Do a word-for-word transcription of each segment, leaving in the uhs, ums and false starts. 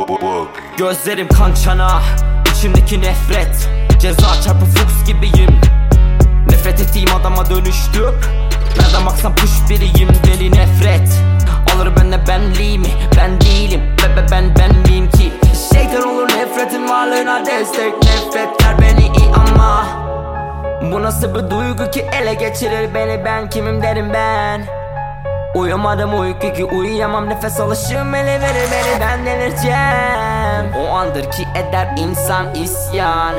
Gözlerim kan çanağı, içimdeki nefret. Ceza çarpı Fuchs gibiyim. Nefret ettiğim adama dönüştüm. Nereden baksan push biriyim, deli nefret. Alır bende benliğimi, ben değilim. Bebe ben ben miyim ki? Şeytan olur nefretin varlığına destek. Nefretler beni iyi ama bu nasıl bir duygu ki ele geçirir beni? Ben kimim derim ben. Uyumadım uyku ki uyuyamam, nefes alışım ele verir beni, ben delireceğim. O andır ki eder insan isyan.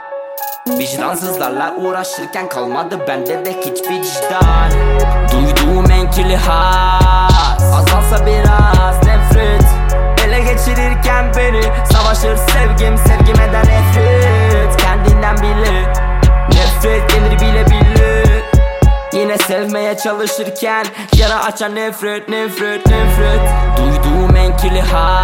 Vicdansızlarla uğraşırken kalmadı bende de hiç vicdan. Duyduğum en kirli haz azalsa biraz nefret. Ele geçirirken beni savaşır sevgim, sevgim eder nefret. Kendinden bile nefret gelir bile bile. Yine sevmeye çalışırken yara açan nefret, nefret, nefret. Duyduğum en kirli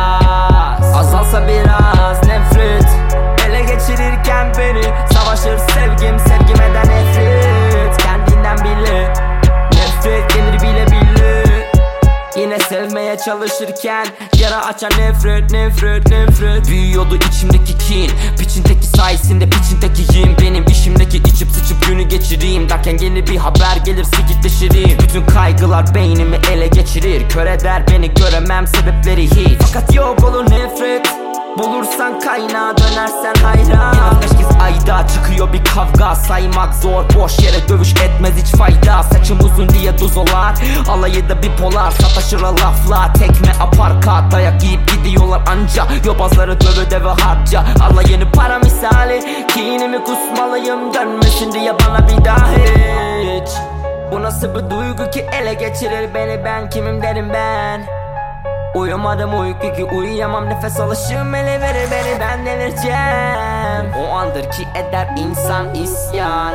haz azalsa biraz nefret. Ele geçirirken beni savaşır sevgim, sevgim eder nefret. Kendinden bile nefret gelir bile bile. Yine sevmeye çalışırken yara açan nefret, nefret, nefret. Büyüyordu içimdeki kin, piçindeki sayesinde piçindekiyim. Benim işimdeki içip sıçıp günü geçireyim derken yeni bir haber gelir sikitleşirim. Bütün kaygılar beynimi ele geçirir, kör eder beni, göremem sebepleri hiç. Fakat yok olur nefret, bulursan kaynağı dönersen hayran. En az beş kez ayda çıkıyor bir kavga, saymak zor, boş yere dövüş etmez hiç fayda. Saçım uzun diye duzolar, alayı da bipolar, sataşır lafla, tekme aparkat. Dayak yiyip gidiyorlar anca, yobazları dövü deve harca. Alayını para misali, kinimi kusmalıyım, dönmesin diye bana bir daha hiç. Bu nasıl bir duygu ki ele geçirir beni, ben kimim derim ben. Uyumadım uyku ki uyuyamam, nefes alışım ele verir beni, ben delireceğim. O andır ki eder insan isyan.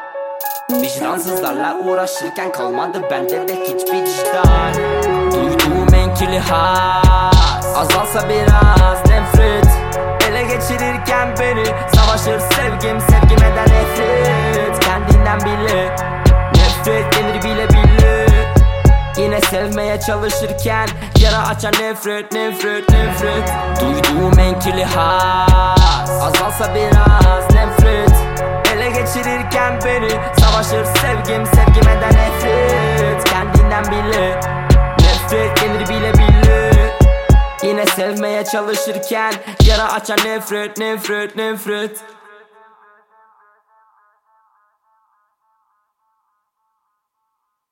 Vicdansızlarla uğraşırken kalmadı bende de hiç vicdan. Duyduğum en kirli haz azalsa biraz nefret. Ele geçirirken beni savaşır sevgim, sevgim eder nefret. Kendinden bile nefret gelir bile bile. Yine sevmeye çalışırken yara açan nefret, nefret, nefret. Duyduğum en kirli haz azalsa biraz nefret. Ele geçirirken beni savaşır sevgim, sevgim eder nefret. Kendinden bile nefret gelir bile bile. Yine sevmeye çalışırken yara açan nefret, nefret, nefret.